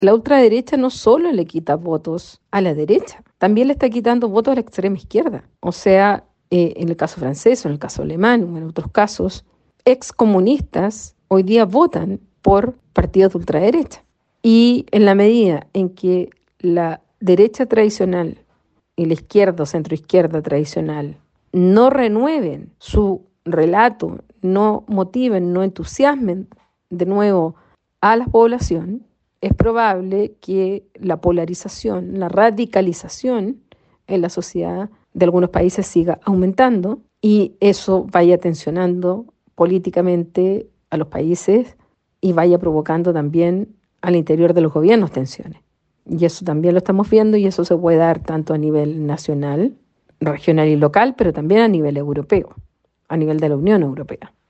la ultraderecha no solo le quita votos a la derecha, también le está quitando votos a la extrema izquierda. O sea, en el caso francés o en el caso alemán o en otros casos, excomunistas hoy día votan por partidos de ultraderecha. Y en la medida en que la derecha tradicional y la izquierda o centroizquierda tradicional no renueven su relato, no motiven, no entusiasmen de nuevo a la población, es probable que la polarización, la radicalización en la sociedad de algunos países siga aumentando y eso vaya tensionando políticamente a los países y vaya provocando también al interior de los gobiernos tensiones. Y eso también lo estamos viendo y eso se puede dar tanto a nivel nacional, regional y local, pero también a nivel europeo, a nivel de la Unión Europea.